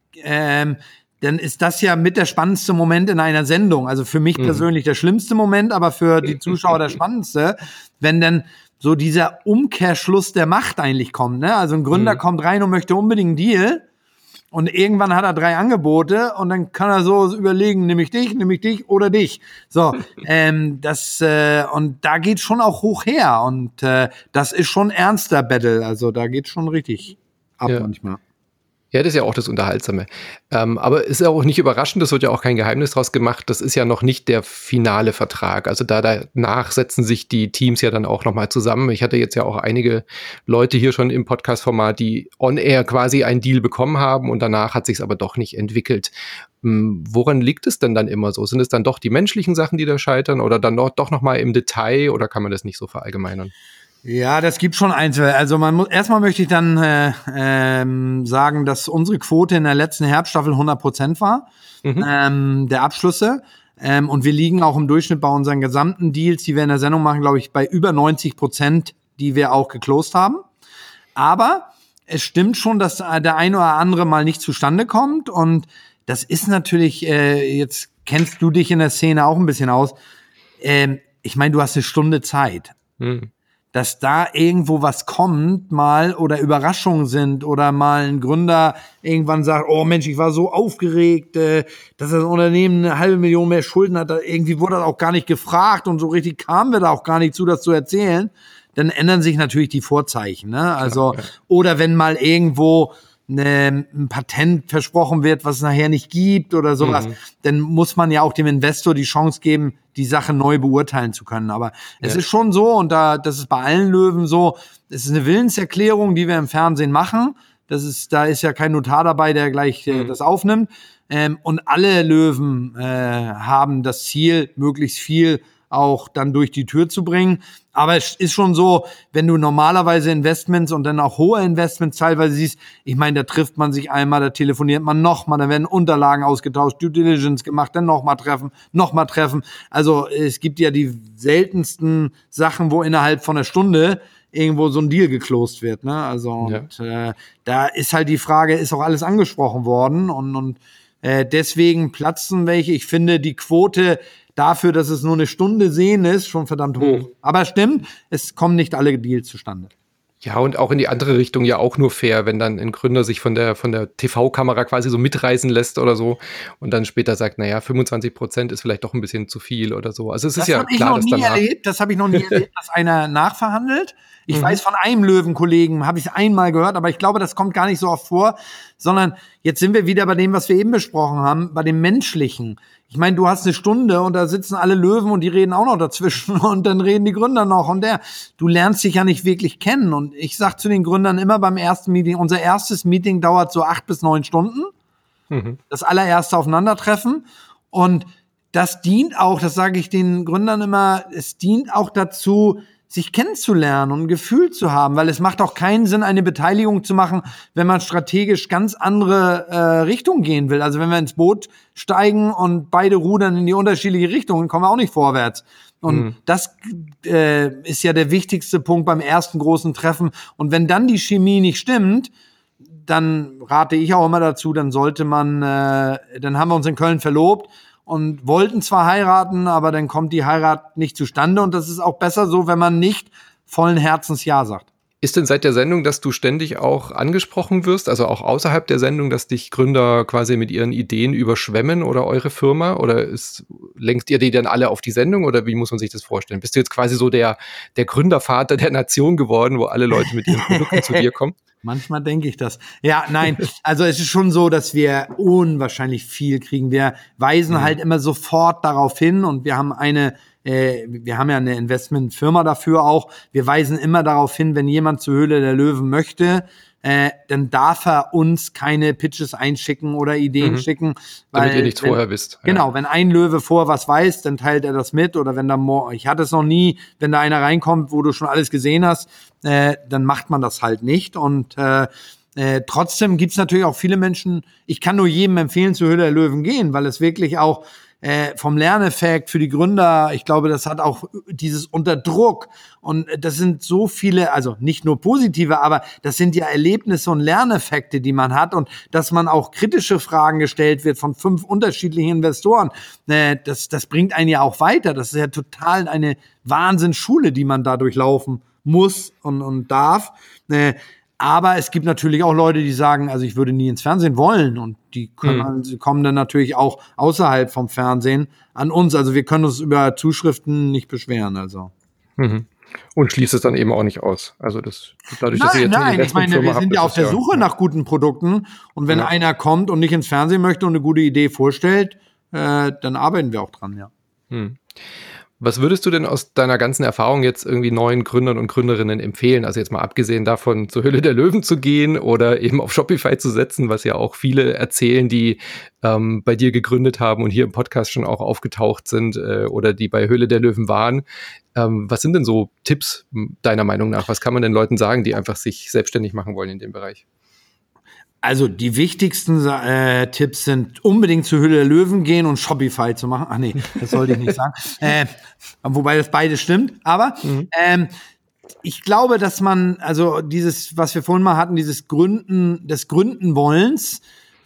ähm, dann ist das ja mit der spannendste Moment in einer Sendung. Also für mich mhm. persönlich der schlimmste Moment, aber für die Zuschauer der spannendste, wenn dann so dieser Umkehrschluss der Macht eigentlich kommt. Ne? Also ein Gründer mhm. kommt rein und möchte unbedingt einen Deal und irgendwann hat er drei Angebote und dann kann er so überlegen, nehme ich dich, nehme ich dich oder dich. So, ähm, das äh, und da geht schon auch hoch her und äh, das ist schon ernster Battle. Also da geht schon richtig ab ja. manchmal. Ja, das ist ja auch das Unterhaltsame. Ähm, aber ist ja auch nicht überraschend, das wird ja auch kein Geheimnis draus gemacht, das ist ja noch nicht der finale Vertrag. Also da danach setzen sich die Teams ja dann auch nochmal zusammen. Ich hatte jetzt ja auch einige Leute hier schon im Podcast-Format, die on-air quasi einen Deal bekommen haben und danach hat sich's aber doch nicht entwickelt. Ähm, woran liegt es denn dann immer so? Sind es dann doch die menschlichen Sachen, die da scheitern oder dann doch, doch nochmal im Detail oder kann man das nicht so verallgemeinern? Ja, das gibt schon Einzel. Also man muss erstmal möchte ich dann äh, ähm, sagen, dass unsere Quote in der letzten Herbststaffel hundert Prozent war mhm. ähm, der Abschlüsse ähm, und wir liegen auch im Durchschnitt bei unseren gesamten Deals, die wir in der Sendung machen, glaube ich, bei über neunzig Prozent, die wir auch geclosed haben. Aber es stimmt schon, dass der eine oder andere mal nicht zustande kommt und das ist natürlich. Äh, jetzt kennst du dich in der Szene auch ein bisschen aus. Ähm, ich meine, du hast eine Stunde Zeit. Mhm. Dass da irgendwo was kommt mal oder Überraschungen sind oder mal ein Gründer irgendwann sagt, oh Mensch, ich war so aufgeregt, äh, dass das Unternehmen eine halbe Million mehr Schulden hat, irgendwie wurde das auch gar nicht gefragt und so richtig kamen wir da auch gar nicht zu, das zu erzählen, dann ändern sich natürlich die Vorzeichen, ne? Also, okay. Oder wenn mal irgendwo Ne, ein Patent versprochen wird, was es nachher nicht gibt oder sowas, mhm. dann muss man ja auch dem Investor die Chance geben, die Sache neu beurteilen zu können. Aber es ja. ist schon so, und da, das ist bei allen Löwen so, es ist eine Willenserklärung, die wir im Fernsehen machen. Das ist, da ist ja kein Notar dabei, der gleich äh, mhm. das aufnimmt. Ähm, und alle Löwen äh, haben das Ziel, möglichst viel auch dann durch die Tür zu bringen. Aber es ist schon so, wenn du normalerweise Investments und dann auch hohe Investments teilweise siehst, ich meine, da trifft man sich einmal, da telefoniert man nochmal, da werden Unterlagen ausgetauscht, Due Diligence gemacht, dann nochmal treffen, nochmal treffen. Also es gibt ja die seltensten Sachen, wo innerhalb von einer Stunde irgendwo so ein Deal geclosed wird. Ne? Also ja. und, äh, da ist halt die Frage, ist auch alles angesprochen worden und, und äh, deswegen platzen welche. Ich finde, die Quote dafür, dass es nur eine Stunde sehen ist, schon verdammt hoch. Mhm. Aber stimmt, es kommen nicht alle Deals zustande. Ja, und auch in die andere Richtung ja auch nur fair, wenn dann ein Gründer sich von der von der T V-Kamera quasi so mitreißen lässt oder so und dann später sagt, naja, fünfundzwanzig Prozent ist vielleicht doch ein bisschen zu viel oder so. Also es ist das ja klar, dass danach... Erlebt, das habe ich noch nie erlebt, dass einer nachverhandelt. Ich mhm. weiß von einem Löwenkollegen, habe ich es einmal gehört, aber ich glaube, das kommt gar nicht so oft vor, sondern jetzt sind wir wieder bei dem, was wir eben besprochen haben, bei dem Menschlichen. Ich meine, du hast eine Stunde und da sitzen alle Löwen und die reden auch noch dazwischen und dann reden die Gründer noch und der. Du lernst dich ja nicht wirklich kennen und ich sag zu den Gründern immer beim ersten Meeting, unser erstes Meeting dauert so acht bis neun Stunden. Mhm. Das allererste Aufeinandertreffen und das dient auch, das sage ich den Gründern immer, es dient auch dazu, sich kennenzulernen und ein Gefühl zu haben, weil es macht auch keinen Sinn, eine Beteiligung zu machen, wenn man strategisch ganz andere äh, Richtungen gehen will. Also wenn wir ins Boot steigen und beide rudern in die unterschiedliche Richtungen, kommen wir auch nicht vorwärts. Und mhm. das äh, ist ja der wichtigste Punkt beim ersten großen Treffen. Und wenn dann die Chemie nicht stimmt, dann rate ich auch immer dazu, dann sollte man, äh, dann haben wir uns in Köln verlobt und wollten zwar heiraten, aber dann kommt die Heirat nicht zustande und das ist auch besser so, wenn man nicht vollen Herzens Ja sagt. Ist denn seit der Sendung, dass du ständig auch angesprochen wirst, also auch außerhalb der Sendung, dass dich Gründer quasi mit ihren Ideen überschwemmen oder eure Firma? Oder ist, lenkt ihr die dann alle auf die Sendung oder wie muss man sich das vorstellen? Bist du jetzt quasi so der, der Gründervater der Nation geworden, wo alle Leute mit ihren Produkten zu dir kommen? Manchmal denke ich das. Ja, nein, also es ist schon so, dass wir unwahrscheinlich viel kriegen. Wir weisen mhm. halt immer sofort darauf hin und wir haben eine Äh, wir haben ja eine Investmentfirma dafür auch. Wir weisen immer darauf hin, wenn jemand zur Höhle der Löwen möchte, äh, dann darf er uns keine Pitches einschicken oder Ideen mhm. schicken. Weil, damit ihr nichts wenn, vorher wisst. Genau, ja. Wenn ein Löwe vor was weiß, dann teilt er das mit. Oder wenn da, ich hatte es noch nie, wenn da einer reinkommt, wo du schon alles gesehen hast, äh, dann macht man das halt nicht. Und äh, Äh, trotzdem gibt's natürlich auch viele Menschen, ich kann nur jedem empfehlen, zur Höhle der Löwen gehen, weil es wirklich auch äh, vom Lerneffekt für die Gründer, ich glaube, das hat auch dieses unter Druck und das sind so viele, also nicht nur positive, aber das sind ja Erlebnisse und Lerneffekte, die man hat und dass man auch kritische Fragen gestellt wird von fünf unterschiedlichen Investoren, äh, das, das bringt einen ja auch weiter, das ist ja total eine Wahnsinnsschule, die man da durchlaufen muss und, und darf, äh, aber es gibt natürlich auch Leute, die sagen, also ich würde nie ins Fernsehen wollen und die können, mhm. kommen dann natürlich auch außerhalb vom Fernsehen an uns. Also wir können uns über Zuschriften nicht beschweren. Also. Mhm. Und schließt es dann eben auch nicht aus. Also das dadurch, nein, dass ihr jetzt nein, ich meine, wir habt, sind ja auf der ja, Suche nach guten Produkten und wenn ja. einer kommt und nicht ins Fernsehen möchte und eine gute Idee vorstellt, äh, dann arbeiten wir auch dran, ja. Mhm. Was würdest du denn aus deiner ganzen Erfahrung jetzt irgendwie neuen Gründern und Gründerinnen empfehlen? Also jetzt mal abgesehen davon, zur Höhle der Löwen zu gehen oder eben auf Shopify zu setzen, was ja auch viele erzählen, die ähm, bei dir gegründet haben und hier im Podcast schon auch aufgetaucht sind äh, oder die bei Höhle der Löwen waren. Ähm, was sind denn so Tipps deiner Meinung nach? Was kann man den Leuten sagen, die einfach sich selbstständig machen wollen in dem Bereich? Also die wichtigsten äh, Tipps sind unbedingt zur Höhle der Löwen gehen und Shopify zu machen. Ach nee, das sollte ich nicht sagen. Äh, wobei das beides stimmt. Aber mhm. ähm, ich glaube, dass man, also dieses, was wir vorhin mal hatten, dieses Gründen, des Gründenwollens,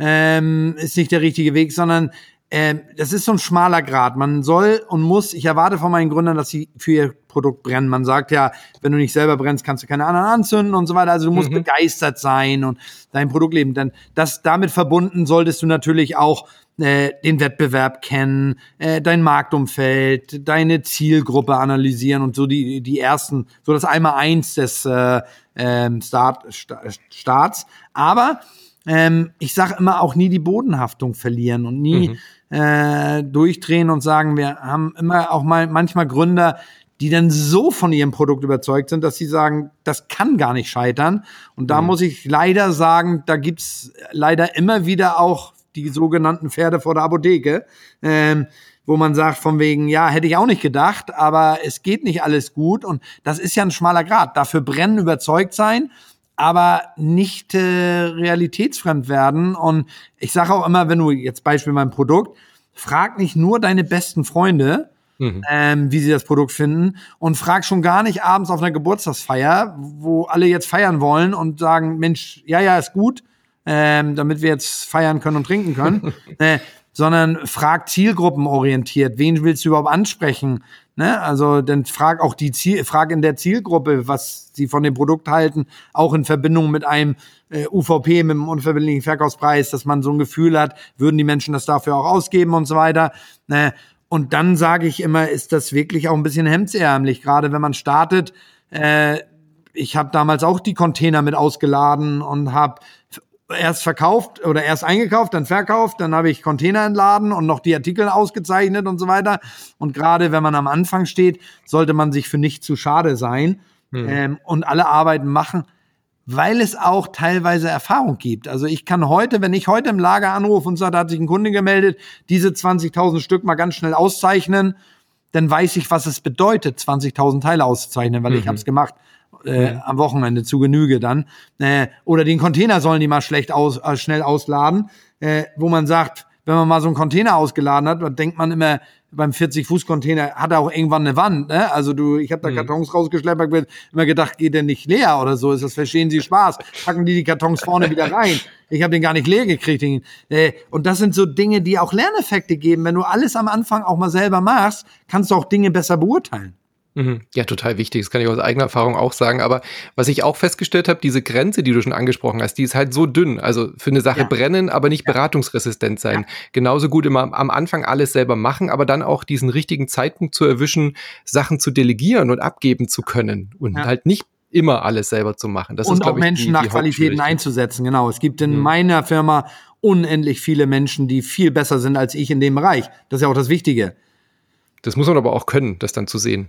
ähm, ist nicht der richtige Weg, sondern äh, das ist so ein schmaler Grat. Man soll und muss, ich erwarte von meinen Gründern, dass sie für ihr Produkt brennen. Man sagt ja, wenn du nicht selber brennst, kannst du keine anderen anzünden und so weiter. Also du musst mhm. begeistert sein und dein Produkt leben. Dann das damit verbunden solltest du natürlich auch äh, den Wettbewerb kennen, äh, dein Marktumfeld, deine Zielgruppe analysieren und so die die ersten, so das Einmaleins des äh, ähm, Start, Starts. Aber ähm, ich sage immer auch nie die Bodenhaftung verlieren und nie mhm. äh, durchdrehen und sagen, wir haben immer auch mal manchmal Gründer, die dann so von ihrem Produkt überzeugt sind, dass sie sagen, das kann gar nicht scheitern. Und da mhm. muss ich leider sagen, da gibt's leider immer wieder auch die sogenannten Pferde vor der Apotheke, ähm, wo man sagt von wegen, ja, hätte ich auch nicht gedacht, aber es geht nicht alles gut. Und das ist ja ein schmaler Grat. Dafür brennen, überzeugt sein, aber nicht äh, realitätsfremd werden. Und ich sage auch immer, wenn du jetzt Beispiel mein Produkt, frag nicht nur deine besten Freunde, Mhm. Ähm, wie sie das Produkt finden und frag schon gar nicht abends auf einer Geburtstagsfeier, wo alle jetzt feiern wollen und sagen, Mensch, ja, ja, ist gut, ähm, damit wir jetzt feiern können und trinken können, äh, sondern frag zielgruppenorientiert, wen willst du überhaupt ansprechen, ne? Also dann frag auch die Ziel, frag in der Zielgruppe, was sie von dem Produkt halten, auch in Verbindung mit einem äh, U V P, mit einem unverbindlichen Verkaufspreis, dass man so ein Gefühl hat, würden die Menschen das dafür auch ausgeben und so weiter, ne? Und dann sage ich immer, ist das wirklich auch ein bisschen hemdsärmlich, gerade wenn man startet. Äh, ich habe damals auch die Container mit ausgeladen und habe erst verkauft oder erst eingekauft, dann verkauft, dann habe ich Container entladen und noch die Artikel ausgezeichnet und so weiter. Und gerade wenn man am Anfang steht, sollte man sich für nicht zu schade sein mhm. ähm, und alle Arbeiten machen, weil es auch teilweise Erfahrung gibt. Also ich kann heute, wenn ich heute im Lager anrufe und sage, da hat sich ein Kunde gemeldet, diese zwanzigtausend Stück mal ganz schnell auszeichnen, dann weiß ich, was es bedeutet, zwanzigtausend Teile auszuzeichnen, weil mhm. ich habe es gemacht äh, mhm. am Wochenende zu Genüge dann. Äh, oder den Container sollen die mal schlecht aus, äh, schnell ausladen, äh, wo man sagt, wenn man mal so einen Container ausgeladen hat, dann denkt man immer, beim vierzig-Fuß-Container hat er auch irgendwann eine Wand, ne? Also du, ich habe da Kartons mhm. rausgeschleppt, hab immer gedacht, geht der nicht leer oder so, ist das, verstehen Sie Spaß, packen die die Kartons vorne wieder rein. Ich habe den gar nicht leer gekriegt. Und das sind so Dinge, die auch Lerneffekte geben. Wenn du alles am Anfang auch mal selber machst, kannst du auch Dinge besser beurteilen. Ja, total wichtig. Das kann ich aus eigener Erfahrung auch sagen. Aber was ich auch festgestellt habe, diese Grenze, die du schon angesprochen hast, die ist halt so dünn. Also für eine Sache ja. brennen, aber nicht ja. beratungsresistent sein. Ja. Genauso gut immer am Anfang alles selber machen, aber dann auch diesen richtigen Zeitpunkt zu erwischen, Sachen zu delegieren und abgeben zu können. Und ja. halt nicht immer alles selber zu machen. Das und ist, auch Menschen ich, die, nach die Qualitäten einzusetzen. Genau. Es gibt in mhm. meiner Firma unendlich viele Menschen, die viel besser sind als ich in dem Bereich. Das ist ja auch das Wichtige. Das muss man aber auch können, das dann zu sehen.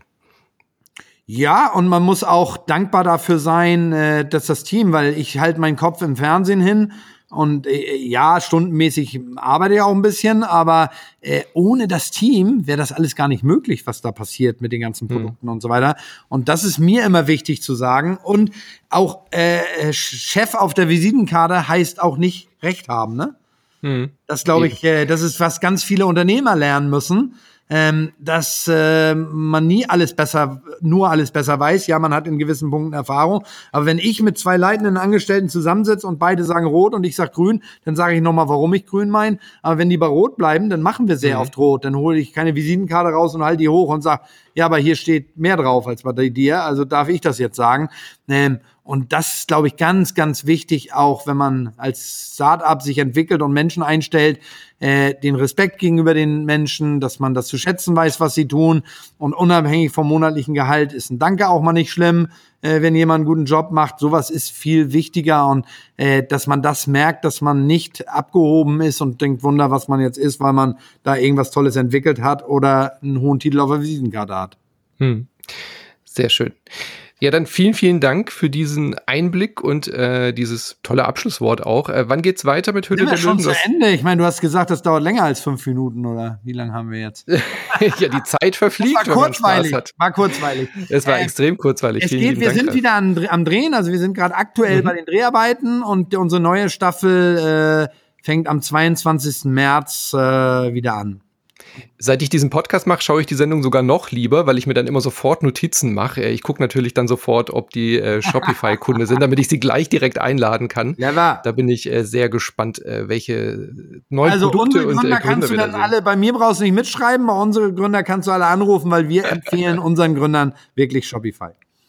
Ja, und man muss auch dankbar dafür sein, äh, dass das Team, weil ich halte meinen Kopf im Fernsehen hin und äh, ja, stundenmäßig arbeite ich auch ein bisschen, aber äh, ohne das Team wäre das alles gar nicht möglich, was da passiert mit den ganzen Produkten mhm. und so weiter. Und das ist mir immer wichtig zu sagen. Und auch äh, Chef auf der Visitenkarte heißt auch nicht Recht haben, ne? Mhm. Das glaube ich, äh, das ist, was ganz viele Unternehmer lernen müssen. Ähm, dass äh, man nie alles besser, nur alles besser weiß. Ja, man hat in gewissen Punkten Erfahrung. Aber wenn ich mit zwei leitenden Angestellten zusammensitze und beide sagen rot und ich sage grün, dann sage ich nochmal, warum ich grün meine. Aber wenn die bei rot bleiben, dann machen wir sehr mhm. oft rot. Dann hole ich keine Visitenkarte raus und halte die hoch und sage, ja, aber hier steht mehr drauf als bei dir. Also darf ich das jetzt sagen. Ähm, Und das ist, glaube ich, ganz, ganz wichtig, auch wenn man als Start-up sich entwickelt und Menschen einstellt, äh, den Respekt gegenüber den Menschen, dass man das zu schätzen weiß, was sie tun. Und unabhängig vom monatlichen Gehalt ist ein Danke auch mal nicht schlimm, äh, wenn jemand einen guten Job macht. Sowas ist viel wichtiger und äh, dass man das merkt, dass man nicht abgehoben ist und denkt, Wunder, was man jetzt ist, weil man da irgendwas Tolles entwickelt hat oder einen hohen Titel auf der Visitenkarte hat. Hm. Sehr schön. Ja, dann vielen, vielen Dank für diesen Einblick und äh, dieses tolle Abschlusswort auch. Äh, wann geht's weiter mit Hülle der Löwen? Schon zu Ende. Ich meine, du hast gesagt, das dauert länger als fünf Minuten, oder wie lange haben wir jetzt? Ja, die Zeit verfliegt, das war wenn man Spaß hat. War kurzweilig. Es war äh, extrem kurzweilig. Es vielen geht, wir Dank sind dafür. wieder an, am Drehen, also wir sind gerade aktuell mhm. bei den Dreharbeiten und unsere neue Staffel äh, fängt am zweiundzwanzigsten März äh, wieder an. Seit ich diesen Podcast mache, schaue ich die Sendung sogar noch lieber, weil ich mir dann immer sofort Notizen mache. Ich gucke natürlich dann sofort, ob die äh, Shopify-Kunde sind, damit ich sie gleich direkt einladen kann. Ja, da bin ich äh, sehr gespannt, äh, welche neuen also Produkte und äh, Gründer kannst du dann sehen. Alle, bei mir brauchst du nicht mitschreiben, bei unseren Gründer kannst du alle anrufen, weil wir empfehlen unseren Gründern wirklich Shopify.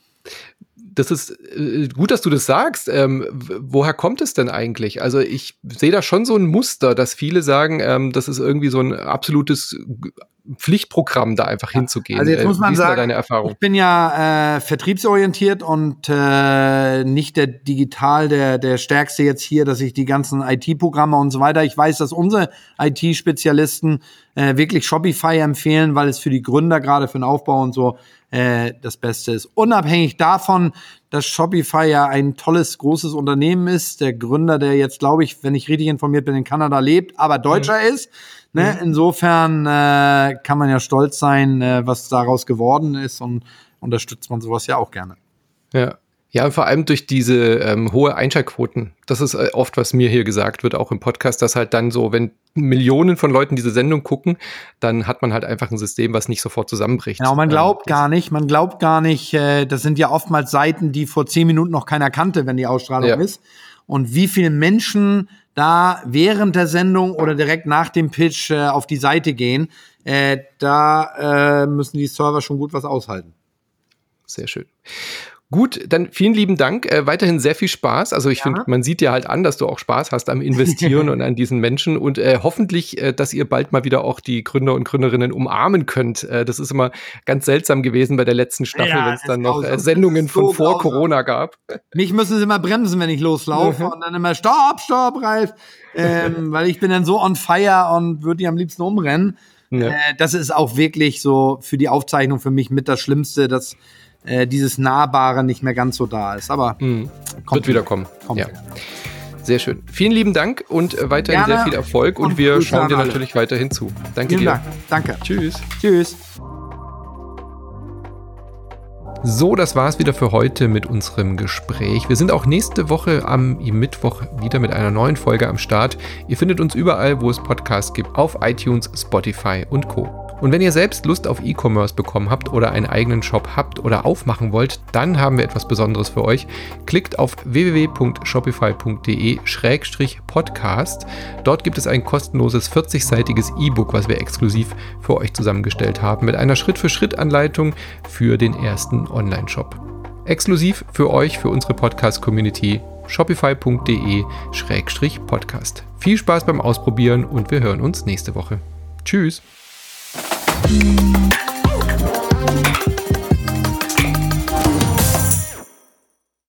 Das ist äh, gut, dass du das sagst. Ähm, woher kommt es denn eigentlich? Also ich sehe da schon so ein Muster, dass viele sagen, ähm, das ist irgendwie so ein absolutes Pflichtprogramm, da einfach ja. hinzugehen. Also jetzt muss man Wie ist sagen, da deine Erfahrung? Ich bin ja äh, vertriebsorientiert und äh, nicht der digital, der der Stärkste jetzt hier, dass ich die ganzen I T-Programme und so weiter. Ich weiß, dass unsere I T-Spezialisten äh, wirklich Shopify empfehlen, weil es für die Gründer, gerade für den Aufbau und so, äh, das Beste ist. Unabhängig davon, dass Shopify ja ein tolles, großes Unternehmen ist. Der Gründer, der jetzt, glaube ich, wenn ich richtig informiert bin, in Kanada lebt, aber Deutscher mhm. ist. Ne? Mhm. Insofern äh, kann man ja stolz sein, äh, was daraus geworden ist und unterstützt man sowas ja auch gerne. Ja. Ja, vor allem durch diese ähm, hohe Einschaltquoten. Das ist äh, oft, was mir hier gesagt wird, auch im Podcast, dass halt dann so, wenn Millionen von Leuten diese Sendung gucken, dann hat man halt einfach ein System, was nicht sofort zusammenbricht. Genau, man glaubt ähm, gar nicht, man glaubt gar nicht, äh, das sind ja oftmals Seiten, die vor zehn Minuten noch keiner kannte, wenn die Ausstrahlung ja. ist. Und wie viele Menschen da während der Sendung oder direkt nach dem Pitch äh, auf die Seite gehen, äh, da äh, müssen die Server schon gut was aushalten. Sehr schön. Gut, dann vielen lieben Dank. Äh, weiterhin sehr viel Spaß. Also ich ja. finde, man sieht dir halt an, dass du auch Spaß hast am Investieren und an diesen Menschen. Und äh, hoffentlich, äh, dass ihr bald mal wieder auch die Gründer und Gründerinnen umarmen könnt. Äh, das ist immer ganz seltsam gewesen bei der letzten Staffel, ja, wenn es dann noch äh, Sendungen so von vor grausam. Corona gab. Mich müssen sie immer bremsen, wenn ich loslaufe. Mhm. Und dann immer, stopp, stopp, Ralf. Ähm, weil ich bin dann so on fire und würde die am liebsten umrennen. Ja. Äh, das ist auch wirklich so für die Aufzeichnung für mich mit das Schlimmste, dass Äh, dieses Nahbare nicht mehr ganz so da ist. Aber mhm. wird wieder kommen. Kommt ja. wieder. Sehr schön. Vielen lieben Dank und äh, weiterhin Gerne. sehr viel Erfolg. Und, und wir schauen dir natürlich weiterhin zu. Danke Vielen dir. Dank. Danke. Tschüss. Tschüss. So, das war's wieder für heute mit unserem Gespräch. Wir sind auch nächste Woche am Mittwoch wieder mit einer neuen Folge am Start. Ihr findet uns überall, wo es Podcasts gibt, auf iTunes, Spotify und Co. Und wenn ihr selbst Lust auf E-Commerce bekommen habt oder einen eigenen Shop habt oder aufmachen wollt, dann haben wir etwas Besonderes für euch. Klickt auf w w w punkt shopify punkt d e slash podcast. Dort gibt es ein kostenloses vierzigseitiges E-Book, was wir exklusiv für euch zusammengestellt haben, mit einer Schritt-für-Schritt-Anleitung für den ersten Online-Shop. Exklusiv für euch, für unsere Podcast-Community, shopify punkt d e slash podcast. Viel Spaß beim Ausprobieren und wir hören uns nächste Woche. Tschüss! Thank you.